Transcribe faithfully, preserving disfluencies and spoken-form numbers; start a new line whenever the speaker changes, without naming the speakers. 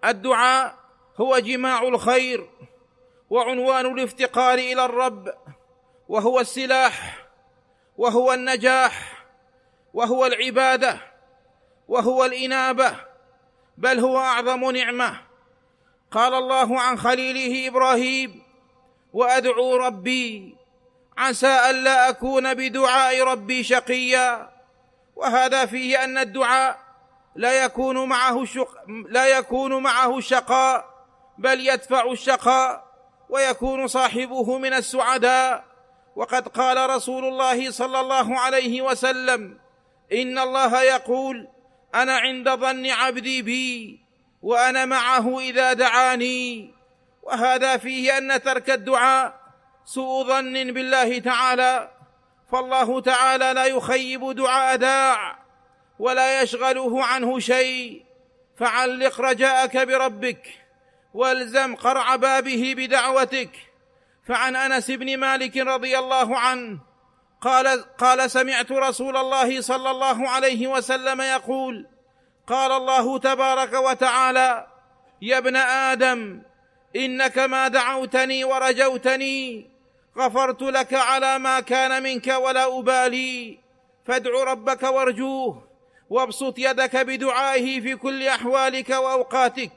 الدعاء هو جماع الخير وعنوان الافتقار إلى الرب، وهو السلاح، وهو النجاح، وهو العبادة، وهو الإنابة، بل هو أعظم نعمة. قال الله عن خليله إبراهيم: وأدعو ربي عسى ألا أكون بدعاء ربي شقيا. وهذا فيه أن الدعاء لا يكون معه الشق... لا يكون معه الشقاء، بل يدفع الشقاء ويكون صاحبه من السعداء. وقد قال رسول الله صلى الله عليه وسلم: إن الله يقول: أنا عند ظن عبدي بي وأنا معه إذا دعاني. وهذا فيه أن ترك الدعاء سوء ظن بالله تعالى، فالله تعالى لا يخيب دعاء داع ولا يشغله عنه شيء. فعلق رجاءك بربك والزم قرع بابه بدعوتك. فعن أنس بن مالك رضي الله عنه قال, قال سمعت رسول الله صلى الله عليه وسلم يقول: قال الله تبارك وتعالى: يا ابن آدم، إنك ما دعوتني ورجوتني غفرت لك على ما كان منك ولا أبالي. فادع ربك وارجوه، وابسط يدك بدعائه في كل أحوالك وأوقاتك،